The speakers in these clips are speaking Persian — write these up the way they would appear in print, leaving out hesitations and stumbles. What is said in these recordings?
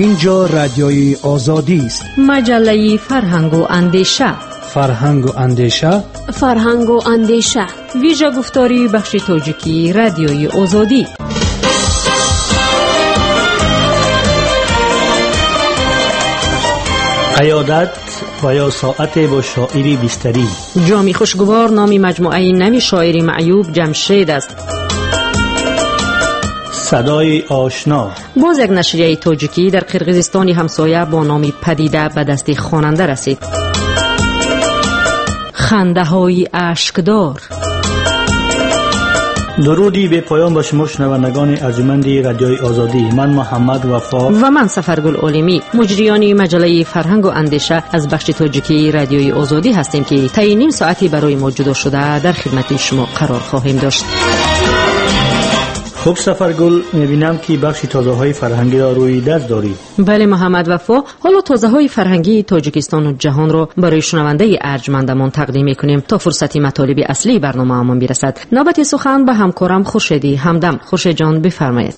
اینجا رادیوی آزادی است. مجله فرهنگ و اندیشه. فرهنگ و اندیشه. فرهنگ و اندیشه. ویژه گفتاری بخش تاجیکی رادیوی آزادی. عیادت و یا ساعت با شاعری بستری. جامی خوشگوار نامی مجموعه نوی شاعری معیوب جمشید است. صدای آشنا. باز یک نشریه تاجیکی در قرقیزستان همسایه با نام پدیده به دست خواننده رسید. خنده های اشکدار. درودی به پایان با شما شنوندگان ارجمند رادیوی آزادی. من محمد وفا و من سفرگل عالمی، مجریان مجله فرهنگ و اندیشه از بخش تاجیکی رادیوی آزادی هستیم که تا نیم ساعتی برای ما جدا شده در خدمت شما قرار خواهیم داشت. خوب سفرگل، میبینم که بخش تازه های فرهنگی را روی دست داری. بله محمد وفا، حالا تازه های فرهنگی تاجیکستان و جهان را برای شنونده ارجمندمان تقدیم میکنیم تا فرصتی مطالب اصلی برنامه همان برسد. نوبت سخن به همکارم خورشیدی همدم. خورشید جان بفرمایید.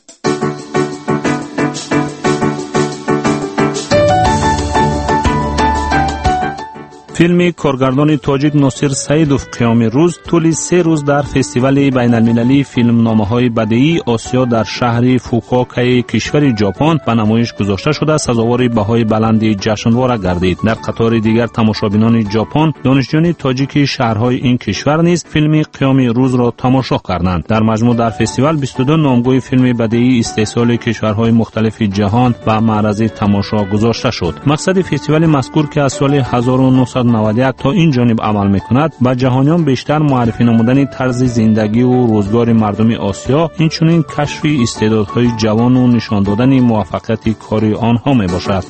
فیلم کارگردان تاجیک ناصر سیدوف قیام روز طول 3 روز در فستیوال بین المللی فیلمنامه‌های بدیعی آسیا در شهر فوکوکای کشور ژاپن به نمایش گذاشته شده سزاوار بهای بلند جشنواره گردید. در قطار دیگر تماشابینان ژاپن، دانشجویان تاجیک شهرهای این کشور نیز فیلم قیام روز را تماشا کردند. در مجموع در فستیوال 22 نامگوی فیلم بدیعی استحصال کشورهای مختلف جهان و معرض تماشا گذاشته شد. مقصد فستیوال مذکور که از سال 1991 تا این جانب عمل میکند، با جهانیان بیشتر معرفی نمودن طرز زندگی و روزگار مردم آسیا، اینچنین کشف استعدادهای جوان و نشان دادن موفقیت کاری آنها میباشد.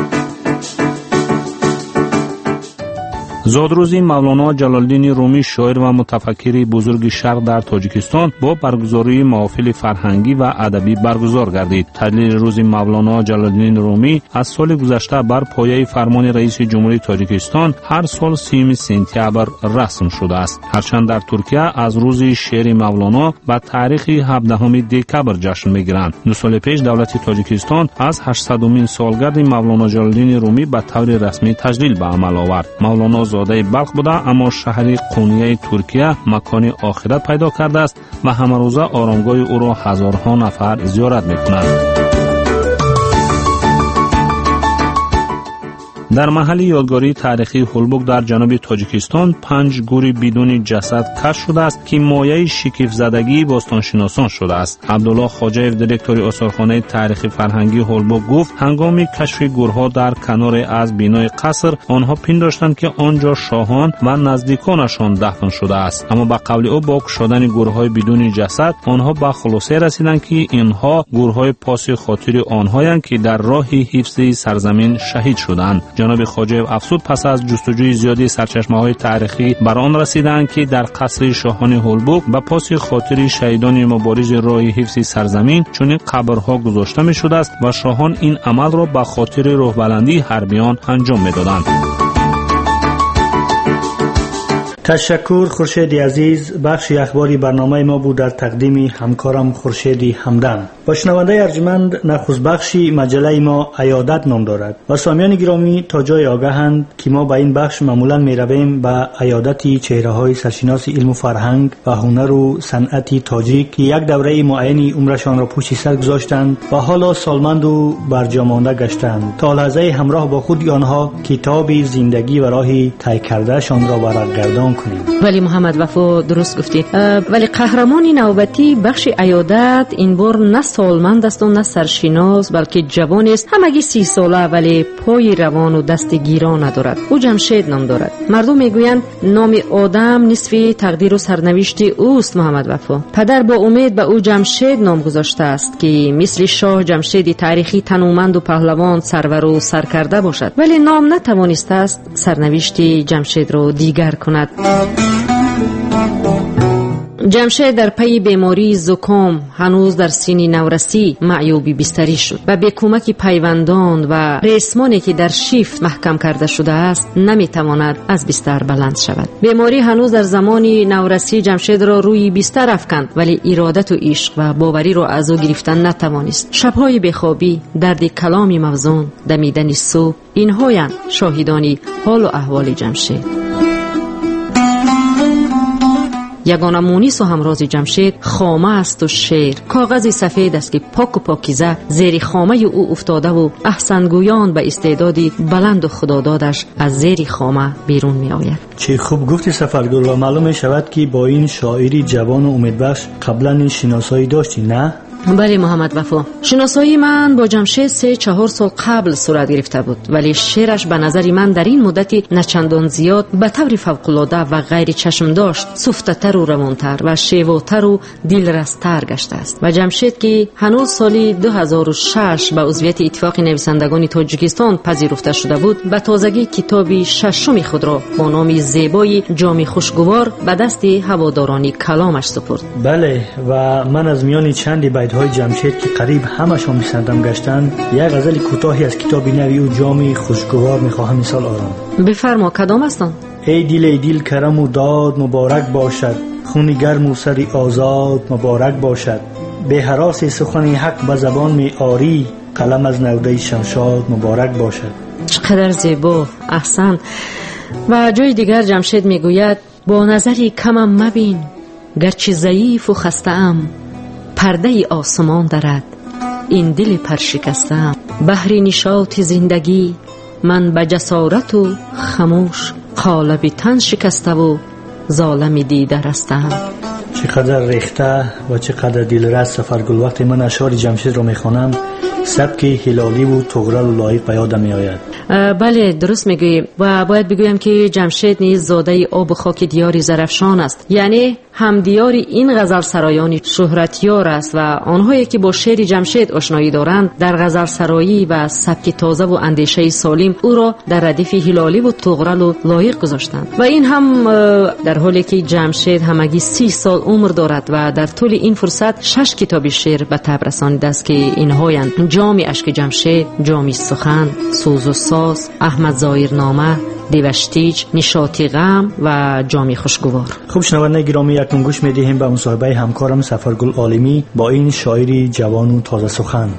زادروزی مولانا جلال‌الدین رومی، شاعر و متفکر بزرگ شرق در تاجیکستان، با برگزاری محافل فرهنگی و ادبی برگزار گردید. تدلیل روز مولانا جلال‌الدین رومی از سال گذشته بر پایه فرمان رئیس جمهوری تاجیکستان هر سال 30 سپتامبر رسم شده است. هرچند در ترکیه از روز شعر مولانا به تاریخ 17 دکامبر جشن می‌گیرند. 2 سال پیش دولت تاجیکستان از 800مین سالگرد مولانا جلال‌الدین رومی به طور رسمی تجلیل به عمل آورد. مولانا زاده بلخ بوده، اما شهر قونیه ترکیه مکان آخرت پیدا کرده است و همه روزه آرامگاه او را هزارها نفر زیارت می‌کنند. در محل یادگاری تاریخی هولبوک در جنوب تاجیکستان 5 گور بدون جسد کشف شده است که مایه شکیف زدگی باستانشناسان شده است. عبدالله خواجه‌یف، دیرکتور آثارخانه تاریخی فرهنگی هولبوک گفت هنگام کشف گورها در کنار از بنای قصر آنها پنداشتند که آنجا شاهان و نزدیکانشان دفن شده است، اما با قول او با کشودن گورهای بدون جسد آنها به خلاصه رسیدند که اینها گورهای پاس خاطر آنهایند که در راه حفظ سرزمین شهید شدند. جناب خواجه‌یف افزود پس از جستجوی زیادی سرچشمه‌های تاریخی بر آن رسیدند که در قصر شاهان هولبوک به پاس خاطر شهیدان مبارز راه حفظ سرزمین چنین قبرها گذاشته می‌شده است و شاهان این عمل را به خاطر روح‌بلندی حربیان انجام می‌دادند. تشکر خورشید عزیز. بخش اخباری برنامه ما بود در تقدیم همکارم خورشید همدم. با شنونده ارجمند، نخست بخشی مجله ما عیادت نام دارد و سامیان گرامی تا جای آگاهند که ما با این بخش معمولا می رویم به عیادت چهره های سرشناس علم و فرهنگ و هنر و صنعت تاجیک که یک دوره معینی عمرشان را پشت سر گذاشتند و حالا سالمند و برجامانده گشتند تا لحظه همراه با خود آنها کتاب زندگی و راهی طی کرده شان را برگردان کنیم. ولی محمد وفا درست گفتی. ولی قهرمان نوبتی بخش عیادت این بار نه سالمند است و نه سرشناس، بلکه جوان است، همگی 30 ساله، ولی پای روان و دست گیرا ندارد. او جمشید نام دارد. مردم میگویند نام آدم نصف تقدیر و سرنوشت اوست. محمد وفا پدر با امید به او جمشید نام گذاشته است که مثل شاه جمشید تاریخی تنومند و پهلوان سرور و سرکرده باشد، ولی نام نتوانسته است سرنوشت جمشید را دیگر کند. جمشید در پی بیماری زکام هنوز در سن نورسی معیوبی بستری شد و به کمک پیوندان و ریسمانی که در شیفت محکم کرده شده است نمیتواند از بستر بلند شود. بیماری هنوز در زمان نورسی جمشید را روی بستر افکند، ولی ارادت و عشق و باوری را از او گرفتن نتوانست. شبهای بیخوابی، درد کلامی موزون، دمیدن صبح، اینهایند شاهدانی حال و احوال جمشید. یگانه مونس و همراز جمشید خامه است و شعر، کاغذ سفید است که پاک و پاکیزه زیر خامه او افتاده و احسنگویان به استعدادی بلند و خدادادش از زیر خامه بیرون می آید. چه خوب گفتی سفرگل، و معلوم می شود که با این شاعری جوان و امیدبخش قبلا شناسایی داشتی، نه؟ بله محمد وفا، شناسایی من با جمشید 3-4 سال قبل صورت گرفته بود، ولی شعرش به نظر من در این مدتی نچندان زیاد به طور فوق‌العاده و غیر چشم داشت سفت‌تر و روانتر و شیواتر و دلرس‌تر گشته است. و جمشید که هنوز سال 2006 به عضویت اتفاق نویسندگان تاجیکستان پذیرفته شده بود، به تازگی کتاب ششم خود را با نام زیبای جام خوشگوار به دست هواداران کلامش سپرد. بله، و من از میان چند های جمشید که قریب همشون می‌سندم گشتن، یک غزل کوتاهی از کتاب نوی او جام خوشگوار می‌خواهم مثال آرام. بفرما، کدام هستند؟ ای دل کرم و داد مبارک باشد، خون گرم و سری آزاد مبارک باشد، به هراس سخن حق به زبان می آری، قلم از نوده شمشاد مبارک باشد. چقدر زیبا، احسن. و جای دیگر جمشید میگوید با نظری کمم مبین، گرچه ضعیف و خسته‌ام، پرده آسمان دارد این دل پرشکسته‌ام، بحر نشاط زندگی من به جسارت و خموش، قالب تن شکسته و ظالم دیده رسته‌ام. چقدر ریخته و چقدر دلرس سفرگل. وقتی من اشعار جمشید را میخوانم سبک هلالی و طغرل و لایق به یادم میآید. بله درست میگویی. و باید بگویم که جمشید نیز زاده آب و خاک دیار زرفشان است، یعنی هم دیار این غزل سرایان شهرتیار است و آنهایی که با شعر جمشید آشنایی دارند در غزل سرایی و سبک تازه و اندیشه سالم او را در ردیف هلالی و طغرل و لایق گذاشتند. و این هم در حالی که جمشید همگی 30 سال عمر دارد و در طول این فرصت 6 کتاب شعر به تب رسانیده است که اینهایند: جام اشک جمشید، جام سخن، سوز و ساز، احمد ظاهرنامه، دیوشتیج، نشاطی غم و جام خوشگوار. خوب شنوندگان گرامی، یکم گوش می‌دهیم به مصاحبه همکارم سفرگل عالمی با این شاعری جوان و تازه سخن.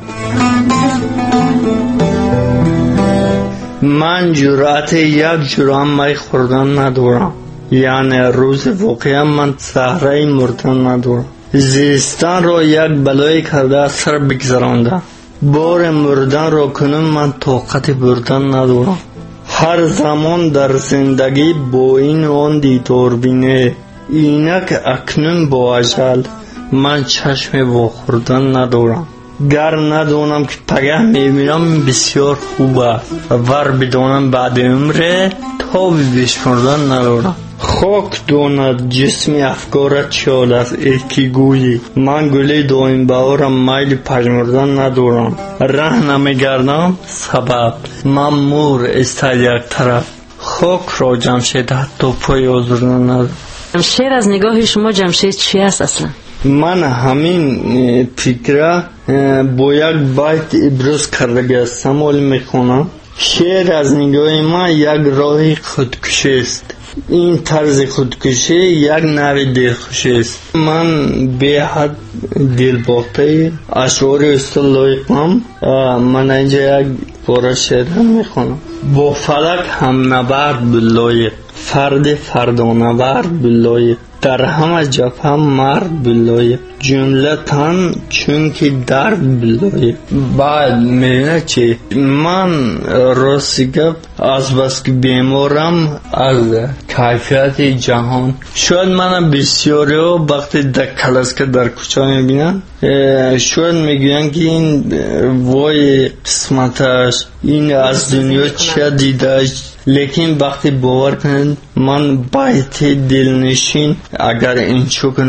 من جرأت یک جرعه می خوردن ندارم، یعنی روز واقعا من سهره مردن ندارم. زیستن را یک بلای کرده سر بگذرانده، بار مردن را کنم من طاقت بردن ندارم. هر زمان در زندگی با این آن دیدار بینه، اینک اکنون با اجل من چشم واخوردن ندارم. گر ندانم که پگه میبینم بسیار خوبه، ور بدانم بعد عمره تا بشمردن ندارم. خاک داند جسم افکارت چال از ایکی گویی، من گلی دایم بهارم میل پژمردن ندارم. ره نمیگردم سبب من مور استاد یک طرف، خاک را جمشید حتی پای آزردن ندارم. شعر از نگاه شما جمشید چی است اصلا؟ من همین فکره با یک بیت ابراز کرده هستم ولی میخونم. شعر از نگاه من یک راه خودکشی است. این طرز خودکشی یک نوع دلخوشی است. من به حد دلباخته اشعار استاد لایقم. من اینجا یک پاره شعر میخونم. با فلک هم نبرد بلایق، فرد فردانورد بلایق، در همه جبهه مرد بلایق، جمله تن چون که درد بلایق. بعد میگه چی؟ من راستی گپ از بس که بیمارم از کیفیت جهان. شاید من بسیاری ها وقتی در کلاسکه در کوچه میبینن شاید میگوین که این وای قسمتش، این از دنیا چه دیده، لیکن وقتی باور کنید من بیت دلنشین اگر این چو کنم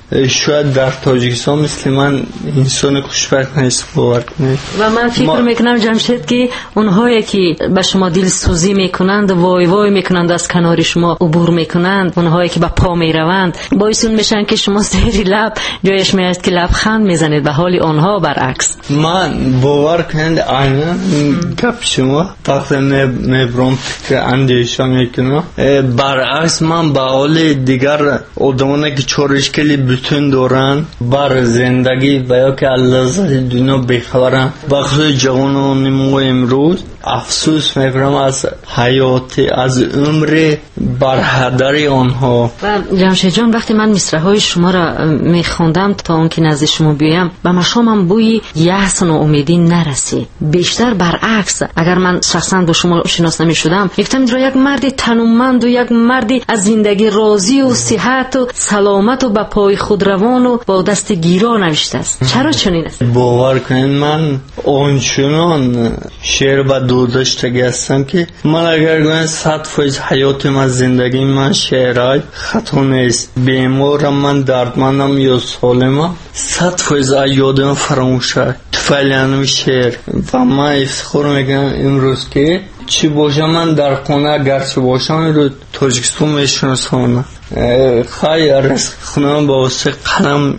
شاید در تاجیکستان مثل من انسان خوشبخت نیست باور کنید. و من فکر میکنم جمشید که اونهایی که به شما دلسوزی میکنند وای وای میکنند از کنار شما عبور میکنند، اونهایی که به پا میروند باعث اون میشن که شما زیر لب جایش میاد که لبخند میزنید، به حال آنها برعکس. من باور کنید عینا گپ شما وقتی میبرم فکر اندیشه میکنم برعکس من به حال دیگر آدمانی که چارشکلی بتون دارن بر زندگی و یا که لذت دنیا بیخبرن وقتی جوانان ما امروز افسوس میکنم از حیات از عمر بر هدر آنها. و جمشید جان وقتی من مصرع‌های شما را میخوندم تا اون که نزد شما بیایم به مشامم بوی یأس و امیدی نرسید، بیشتر برعکس. اگر من شخصا با شما شناس نمیشدم گفتم این را یک مردی تنومند و یک مردی از زندگی راضی و صحت و سلامت و به پای خود روان و با دست گیرا نوشته است. چرا چنین است؟ باور کنید من آنچنان شعر و دودشتگی هستم که من اگر گویم 100% حیاتم از زندگی من شعرهای خطا نیست. بیمارم من دردمندم یا سالمم 100% یادم فراموش شد توفیلانم شعر و من افتخار میکنم امروز که چی باشم من در خانه گرچه باشم رو تاجیکستان میشناسم خیلی رزق خونم با واسه قلم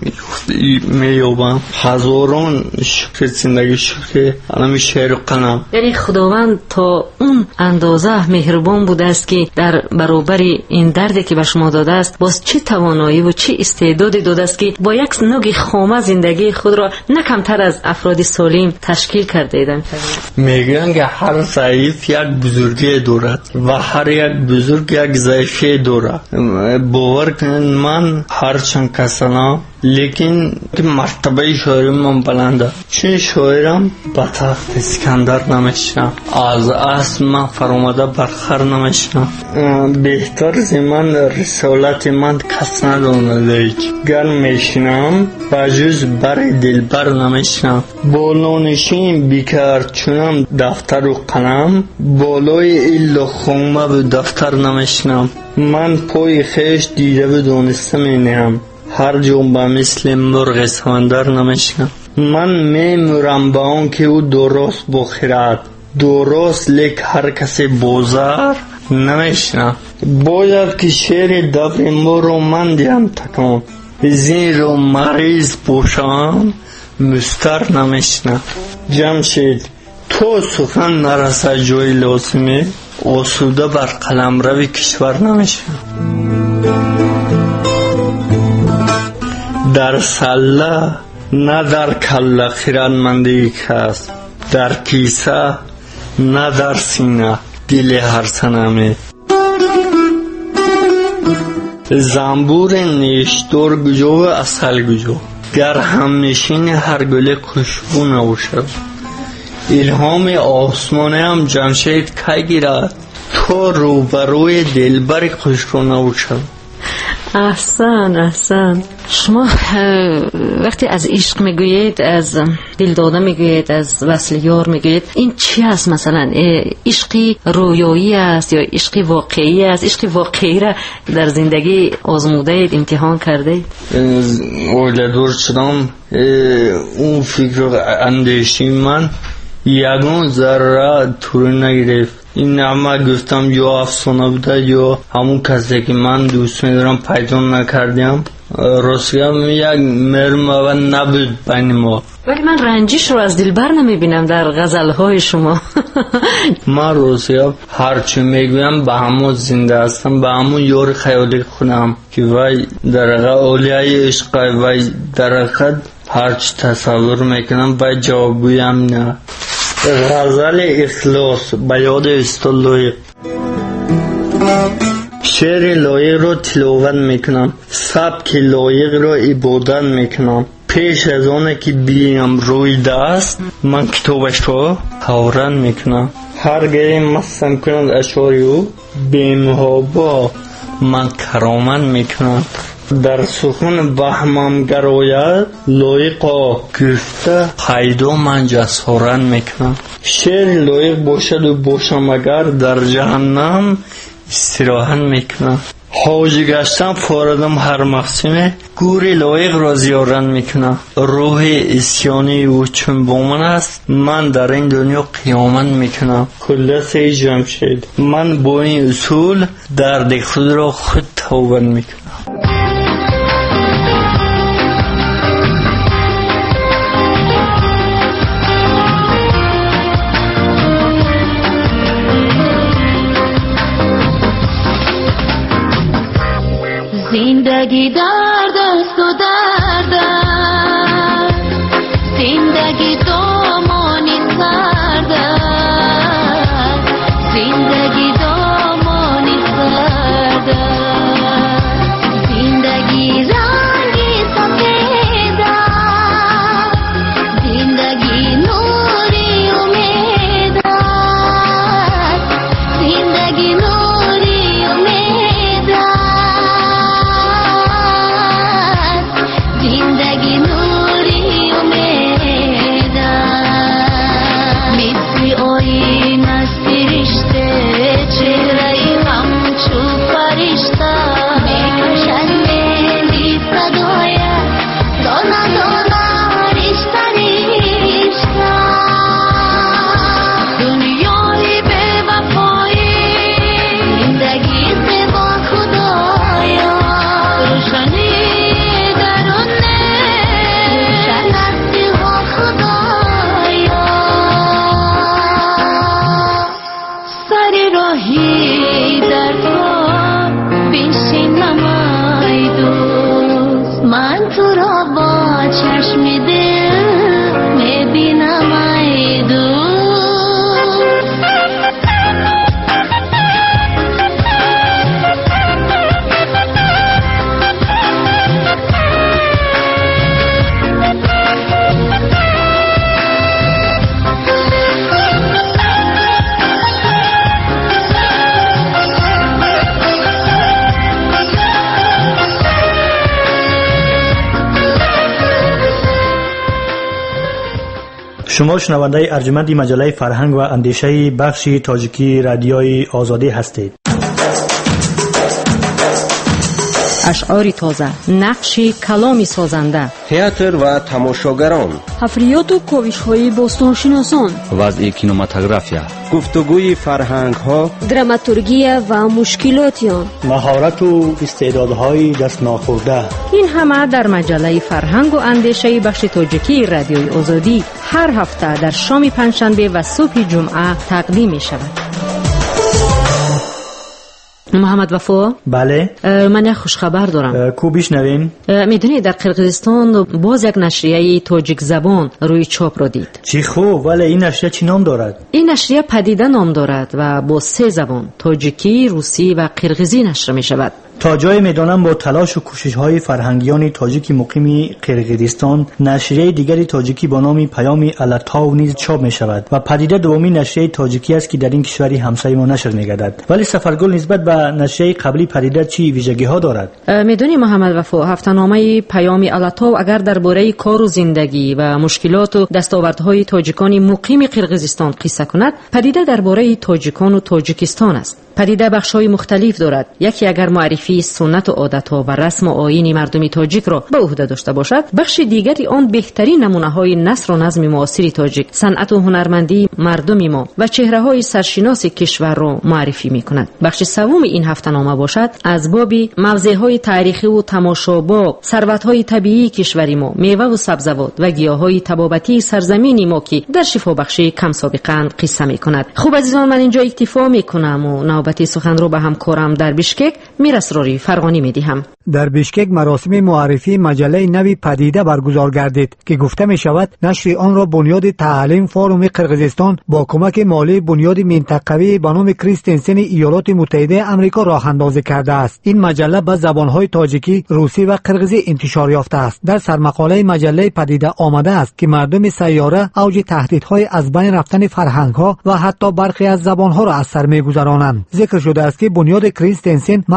میابم هزاران شکر زندگی شکر علم شعر و قلم. یعنی خداوند تا اون اندازه مهربان بوده است که در برابر این دردی که به شما داده است باز چه توانایی و چه استعدادی داده است که با یک نوع خامه زندگی خود را نه کمتر از افراد سالم تشکیل کرده اید. میگن که هر ضعیف یک بزرگی دارد و هر یک بزرگ یک ضعیفی دارد. باور کنید من هرچند کسانم لیکن مرتبه شاعری من بلنده چون شاعرم به تخت اسکندر نمیشنم از اصل من فرامده برخر نمیشنم بهتر از من رسالت من کس ندانده گر میشنم بجز بر دلبر نمیشنم بالانشین بیکر چونم دفتر و قلم بالای الا خامه به دفتر نمیشنم من پای خیش دیده بدانسته مینیم هر جون با مثل مرغ سمندر نمیشنم من میمورم با اون که او درست بخیرد درست لیک هر کسی بوزر نمیشنم باید که شعر دبر ما رو من دیم تکم زین رو مریض باشم مستر نمیشنم. جمشید تو سخن نرسه جای لازمه آسوده بر قلم روی کشور نمیشنم در سله نه در کله خیرمندی کس در کیسه نه در سینه دل هر صنمه زنبور نیشدار گجا و اصل گجا گر همنشین هر گل خوشبو نباشد الهام آسمانه هم جمشید که گیرد تو روبروی دلبر خوش رو نباشد. احسن. شما وقتی از عشق میگویید از دل داده میگویید از وصل یار میگویید این چی است؟ مثلا عشقی رویایی است یا عشقی واقعی است؟ عشقی واقعی را در زندگی آزموده اید امتحان کرده اید؟ اولیدور شدم اون فکر اندیشی من یگان ذره طوری نگرفت این نامه گفتم یا افسانه بوده یا همون کسی که من دوست میدارم پیدا نکردیم راستگم یک مرمه و نبود بین ما ولی من رنجش رو از دلبر نمیبینم در غزلهای شما. من راستگم هرچی میگویم به همون زنده هستم به همون یار خیالی خودم که وای در اولیای عشق وای در حقیقت هرچی تصور میکنم وای جوابگویم نه. غزل اخلاص به یاد استاد لایق شعر لایق رو تلاوت میکنم سبک لایق رو عبادت میکنم پیش از آنه که بیم روی دست من کتابش رو تورن میکنم هرگاه مستم کنند اشعاری او بیمهابا من کرامن میکنم در سخن بهمم گراید لایقا گفته پیدا من جسارن میکنم شعر لایق باشد و باشم اگر در جهنم استراحت میکنم حاجی گشتن فاردم هر مقسمه گوری لایق را زیارت میکنم. روح اسیانی او چون با من است، من در این دنیا قیامت میکنم. خلاصه جمشید، من با این اصول درد خود را خود توبه میکنم. زندگی درد است و درد است، زندگی دامانی سرد است، زندگی دامانی سرد است، زندگی رنگی سفید است، زندگی نوری امید است، زندگی نوری امید است، زندگی نوری امید است. مثل آیین است فرشته، چهره همچو فرشته، میکشد میلی صدایت، دانه دانه رشته رشته. دنیای بے وفایی، زندگی سے با خدایا، روشنی درونه روشن است با خدایا. سر راهی در تو بنشینم ای دوست، من تو را با چشم دل میبینم ای دوست. شما شنونده ارجمند مجله فرهنگ و اندیشه بخش تاجیکی رادیوی آزادی هستید. اشعار تازه، نقش کلامی سازنده، تئاتر و تماشاگران، حفریات و کاوش‌های باستانشناسان، وضع کینماتوگرافیا، گفتگوی فرهنگ‌ها، دراماتورگی و مشکلات آن، مهارت و استعدادهای دست ناخورده. این همه در مجله فرهنگ و اندیشه بخش تاجیکی رادیوی آزادی هر هفته در شام پنجشنبه و صبح جمعه تقدیم می شود. محمد وفا، بله من یک خوش خبر دارم. کو بشنوین؟ میدونی در قرقیزستان باز یک نشریه تاجیک زبان روی چاپ را دید. چی خوب، ولی این نشریه چی نام دارد؟ این نشریه پدیده نام دارد و با 3 زبان، تاجیکی، روسی و قرقیزی نشر می شود. تا جای میدانم با تلاش و کوشش‌های فرهنگیان تاجیک مقیم قرقیزستان، نشریه دیگری تاجیکی با نام پیام الاتاو نیز چاپ می شود و پدیده دومین نشریه تاجیکی است که در این کشوری همسایه ما نشر می‌گردد. ولی سفرگل نسبت به نشریه قبلی پدیده چی ویژگی‌ها دارد؟ میدونی محمد وفا، هفته‌نامه پیام الاتاو اگر درباره کار و زندگی و مشکلات و دستاوردهای تاجیکان مقیم قرقیزستان قصه کند، پدیده درباره تاجیکان و تاجیکستان است. پدیده بخش‌های مختلف دارد. یکی اگر معرفی سنت و عادت‌ها و رسم و آیین مردم تاجیک را به عهده داشته باشد، بخش دیگری آن بهترین نمونه‌های نثر و نظم معاصر تاجیک، صنعت و هنرمندی مردم ما و چهره‌های سرشناس کشور را معرفی می‌کند. بخش سوم این هفته‌نامه باشد از باب موضع‌های تاریخی و تماشاباب، ثروت‌های طبیعی کشور ما، میوه و سبزیجات و گیاهای تبابتی سرزمین ما که در شفا بخشی کم سابقاً قصه می‌کند. خوب عزیزان، من اینجا اکتفا می‌کنم و نوبت سخن رو به همکارم در بیشکک میرسروری فرغانی میدهم. در بیشکک مراسم معرفی مجله نوی پدیده برگزار گردید که گفته می شود نشر آن را بنیاد تعلیم فوروم قرقیزستان با کمک مالی بنیاد منطقوی به نام کریستنسن ایالات متحده آمریکا راه اندازی کرده است. این مجله به زبانهای تاجیکی، روسی و قرقیزی انتشار یافته است. در سرمقاله مجله پدیده آمده است که مردم سیاره اوج تهدیدهای از بین رفتن فرهنگ‌ها و حتی برخی از زبان‌ها را از سر می‌گذرانند. ذکر شده است که بنیاد کریستنسن محض به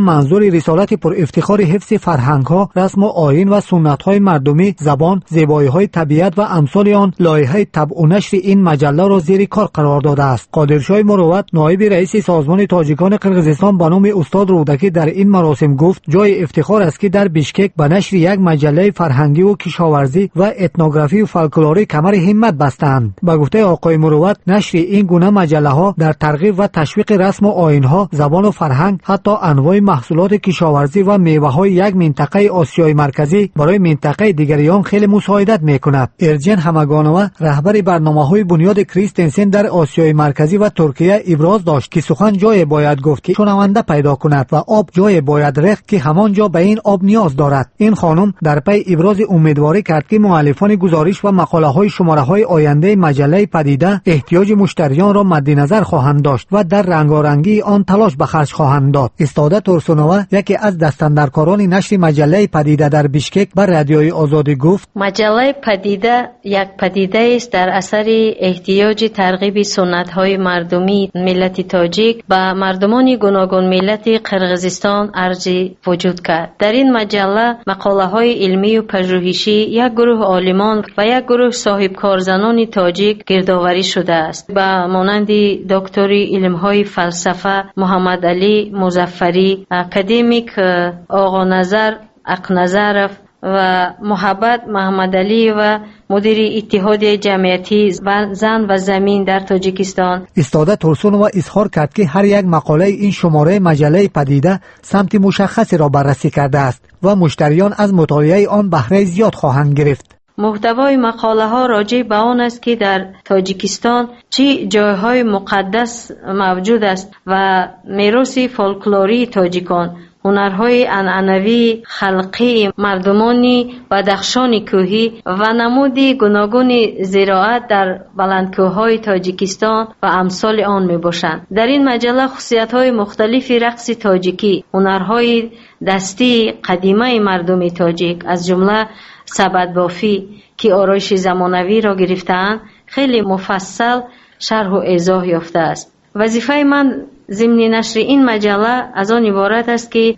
منظور رسالت پر افتخار حفظ فرهنگ‌ها، رسم و آیین و سنت‌های مردمی، زبان، زیبایی‌های طبیعت و امثال آن، لایحه طبع و نشر این مجله را زیر کار قرار داده است. قادرشاه مروت، نایب رئیس سازمان تاجیکان قرقیزستان، به نام استاد رودکی در این مراسم گفت جای افتخار است که در بیشکک به نشر یک مجله فرهنگی و کشاورزی و etnogrافی و فولکلوری کمر همت بستند. به گفته آقای مروت، نشر این گونه مجله‌ها در ترغیب و تشویق رسم و آیین‌ها، زبان و فرهنگ، حتی انواع محصولات کشاورزی و میوه‌های یک منطقه آسیای مرکزی برای منطقه دیگریان خیلی مساعدت می‌کند. ارجن همگانوا، رهبر برنامه‌های بنیاد کریستنسن در آسیای مرکزی و ترکیه، ابراز داشت که سخن جای باید گفت که شنونده پیدا کند و آب جای باید ریخت که همانجا به این آب نیاز دارد. این خانم در پی ابراز امیدواری کرد که مؤلفان گزارش و مقاله‌های شماره‌های آینده مجله پدیده احتیاج مشتریان را مد نظر خواهند داشت و در رنگارنگی آن تلاش به خرج خواهند داد. استاد تورسونووا، یکی از دستاندرکاران نشر مجله پدیده در بیشکک، به رادیوی آزادی گفت مجله پدیده یک پدیده است در اثر احتیاج ترغیب سنت‌های مردمی ملت تاجیک به مردمان گوناگون ملت قرقیزستان ارج وجود کرد. در این مجله مقاله‌های علمی و پژوهشی یک گروه عالمان و یک گروه صاحب کارزنان تاجیک گردآوری شده است، به مانند دکتری علم‌های فلسفه محمد علی مظفری، اکادمیک آقا نظر اقنظرف و محبت محمد علی و مدیر اتحاد جمعیتی زن و زمین در تاجیکستان. استاد تورسونووا اظهار کرد که هر یک مقاله این شماره مجله پدیده سمت مشخصی را بررسی کرده است و مشتریان از مطالعه آن بهره زیاد خواهند گرفت. محتوای مقاله ها راجع به آن است که در تاجیکستان چه جایهای مقدس موجود است و میراث فولکلوری تاجیکان، هنرهای عنعنوی خلقی مردمانی بدخشان کوهی و نمود گوناگون زراعت در بلندکوههای تاجیکستان و امثال آن می باشند. در این مجله خصوصیت‌های مختلف رقص تاجیکی، هنرهای دستی قدیمه مردم تاجیک از جمله سبد بافی که آرایش زمانوی را گرفته‌اند خیلی مفصل شرح و ایضاح یافته است. وظیفه من ضمن نشر این مجله از آن عبارت است که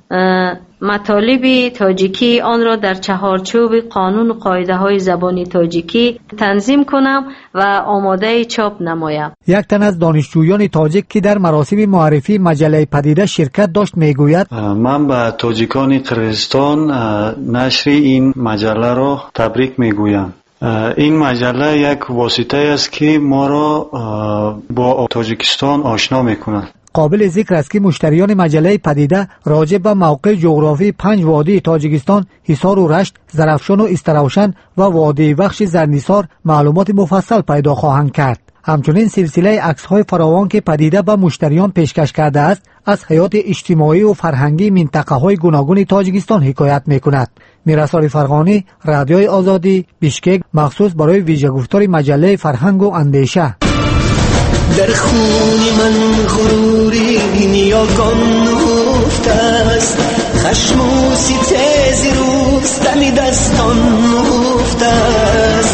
مطالب تاجیکی آن را در چهارچوب قانون و قاعده های زبان تاجیکی تنظیم کنم و آماده چاپ نمایم. یک تن از دانشجویان تاجیک که در مراسم معرفی مجله پدیده شرکت داشت میگوید من به تاجیکان قرقیزستان نشر این مجله را تبریک میگویم. این مجله یک واسطه است که ما را با تاجیکستان آشنا میکند. قابل ذکر است که مشتریان مجله پدیده راجع به موقع جغرافی 5 وادی تاجیکستان، حصار و رشت، زرافشان و استراوشن و وادی بخش زرنیسار معلومات مفصل پیدا خواهند کرد. همچنین سلسله عکس‌های فراوان که پدیده به مشتریان پیشکش کرده است از حیات اجتماعی و فرهنگی منطقه‌های گوناگون تاجیکستان حکایت می‌کند. میرسال فرغانی، رادیوی آزادی، بیشکک، مخصوص برای ویژه‌گفتار مجله فرهنگ و اندیشه. در خون من غروری نیاگان نهفته است، خشم و ستیز روستمی دستان نهفته است.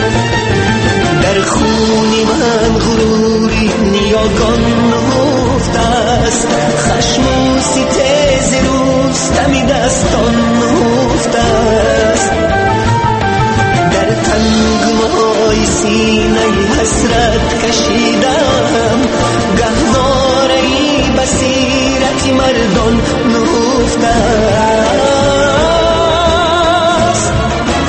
در خون من غروری نیاگان نهفته است، خشم و ستیز روستمی دستان نهفته است. در تنگنای سینه حسرت کشیدم، گهواره بصیرت مردان نهفته است.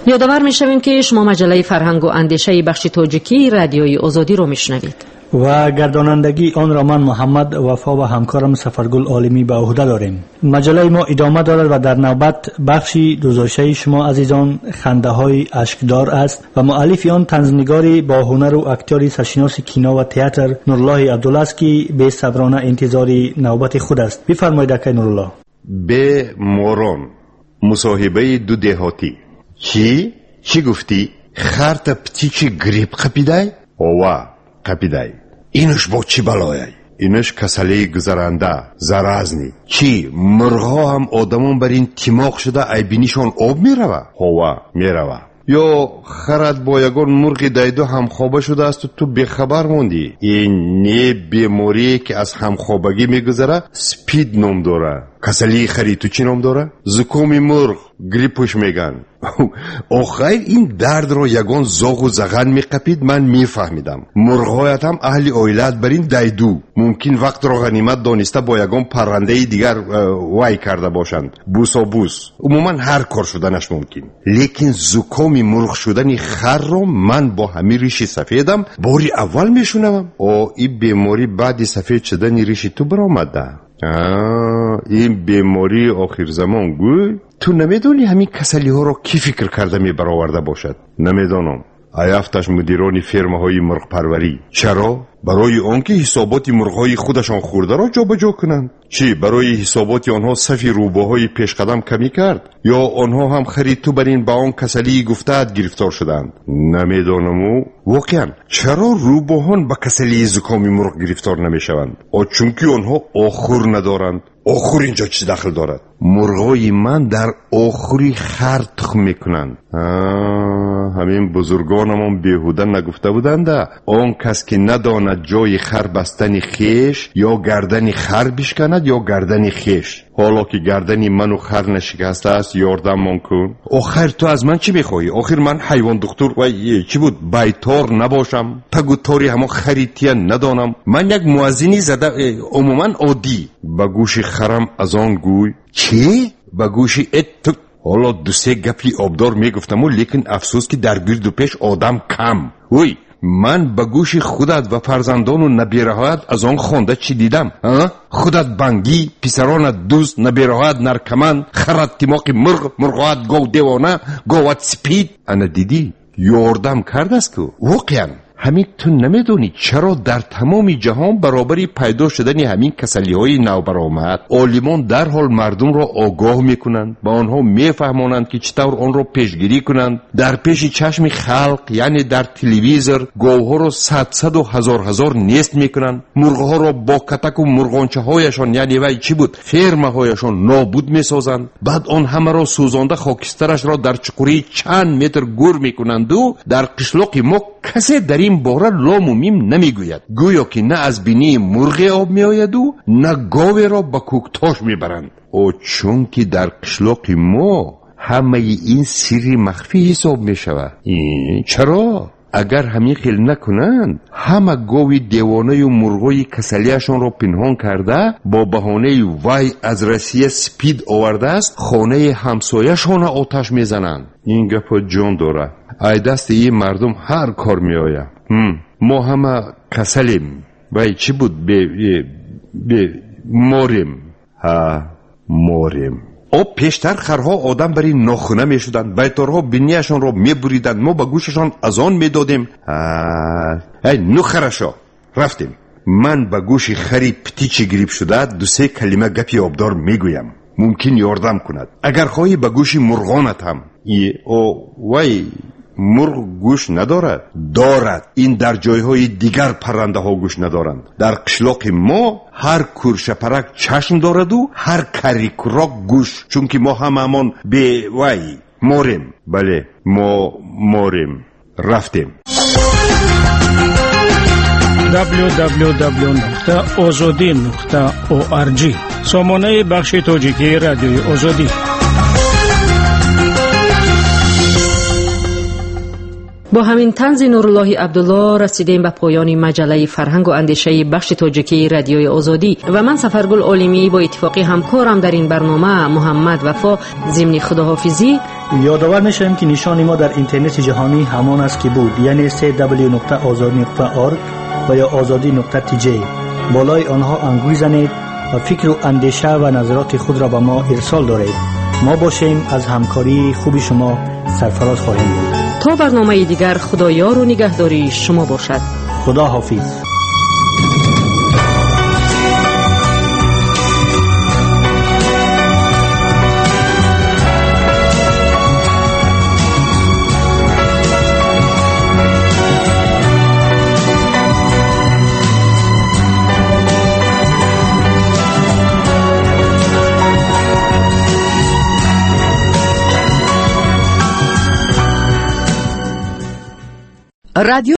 یادآور می‌شویم که شما مجله فرهنگ و اندیشه بخش تاجیکی رادیوی آزادی رو میشنوید و گردانندگی آن را من محمد وفا و همکارم سفرگل عالمی به عهده داریم. مجله ما ادامه دارد و در نوبت بخشی دوزاشه شما عزیزان خنده های اشکدار است و مؤلف آن طنزنگاری با هنر و اکتاری سرشناس کینا و تئاتر نورالله عبدالله است که به صبرانه انتظار نوبت خود است. بفرمایید آقای نورالله. به مورون مصاحبه دو دهاتی. چی گفتی؟ خرت پتیچ گریب قپیدای؟ اوه قپیدای. اینش با چی بلایای؟ اینش کسلی گذرنده زرازنی. چی مرغا هم آدمون بر این تیماق شده ای بینیشون آب میروه؟ هوا میروه. یا خرد با یگان مرغ دایدو همخوابه شده است و تو بخبر موندی. این نه بیماری که از همخوابگی میگذره سپید نام داره. کسلی خری تو چی نام داره؟ زکام مرغ گریپش میگن. آخر این درد رو یگان زاغ و زغن میقپید من میفهمیدم. مرغهایت هم اهل اویلت بر این دایدو ممکن وقت رو غنیمت دانسته با یگان پرنده دیگر وای کرده باشند. بوسا بوس عموما هر کار شدنش ممکن، لیکن زکام مرغ شدن خر رو من با همین ریش سفیدم باری اول میشونم. این بیماری بعد سفید شدن ریش تو برآمده. این بیماری آخر زمان گوی تو نمیدونی همین کسلی ها رو کی فکر کرده می برآورده باشد؟ نمیدانم. ایافتش مدیران فرم های مرغ پروری. چرا؟ برای آنکه حسابات مرغ های خودشان خورده را جابجا کنند. چی برای حسابات آنها صفی روباهای پیش قدم کمی کرد؟ یا آنها هم خرید تو بر این با آن کسلی گفته‌ات گرفتار شدند؟ نمیدانم. واقعا چرا روباهان با کسلی زکام مرغ گرفتار نمیشوند؟ چونکه آنها آخور ندارند. آخور اینجا چی دخل دارد؟ مرغای من در آخوری خر تخم میکنند. همین بزرگانمون بیهوده نگفته بودند آن کس که نداند جای خر بستن خیش یا گردن خر بشکند یا گردن خیش. حالا که گردنی منو خر نشکسته است یاردم من کن. آخر تو از من چی میخوایی؟ آخر من حیوان دکتر و چی بود بیتار نباشم؟ پگوتاری همه خریتیه ندانم. من یک موازینی زده عموما عادی به گوش خرم از آن گوی چی؟ به گوش ات حالا دو سه گپی آبدار میگفتم لیکن افسوس که در گرد و پیش آدم کم. وی من به گوش خودت و فرزندان و نبیرهایت از آن خونده چی دیدم؟ خودت بنگی، پسرانت دوست، نبیرهایت نرکمند، خرد تیماق مرغ، مرغایت گاو دیوانه، گاوت سپید. انا دیدی یاردم کرد است که واقعا همین تو نمیدونی چرا در تمام جهان برابری پیدا شدن همین کسلی های نو برآمد عالمان در حال مردم را آگاه میکنند، با آنها میفهمانند که چطور آن را پیشگیری کنند. در پیش چشم خلق یعنی در تلویزیون گاوها را صد و هزار نیست میکنند، مرغها را با کتک و مرغانچه هایشان یعنی وای چی بود فرمه هایشان نابود میسازند. بعد آن همه را سوزانده خاکسترش را در چقوری چند متر گور میکنند و در قشلاق ما کسی در این باره لام و میم نمیگوید، گویا که نه از بینی مرغ آب میآید و نه گاو را با کوکتاش میبرند. چون که در قشلاق ما همه این سری مخفی حساب میشود. چرا؟ اگر همین خیل نکنند همه گاوی دیوانه و مرغای کسلیشان را پنهان کرده با بهانه وای از رسیه سپید آورده است خانه همسایه‌شان آتش میزنند. این گپ جان داره. ای دست این مردم هر کار میآید. ما همه کسلیم وای چی بود به موریم. موریم. پیشتر خرها آدم بری ناخونه می شدند، بیتارها بینیشان را می بریدند، ما با گوششان از آن می دادیم. ای نو خرشا رفتیم. من با گوش خری پتیچی گریب شده دو سه کلمه گپی آبدار می گویم، ممکن یاردم کند. اگر خواهی با گوش مرغانت هم وای مرغ گوش ندارد؟ دارد. این در جایهای دیگر پرنده ها گوش ندارند. در قشلاق ما هر کورشپرک چشم دارد و هر کریکراک گوش، چون که ما هممان به وای موریم. بله ما موریم. رفتیم. www.azadi.org سامانه بخش تاجیکی رادیوی آزادی. با همین طنز نورالله عبدالله رسیدیم به پایان مجله فرهنگ و اندیشه بخش تاجیکی رادیوی آزادی و من سفرگل عالمی با اتفاقی همکارم در این برنامه محمد وفا ضمن خداحافظی یادآور میشیم که نشان ما در اینترنت جهانی همان است که بود، یعنی www.azadi.org و یا azadi.tj. بالای آنها انگوی زنید و فکر و اندیشه و نظرات خود را به ما ارسال دارید. ما باشیم از همکاری خوبی شما سرفراز خواهیم بود. تا برنامه دیگر خدایار و نگهداری شما باشد. خدا حافظ. رادیو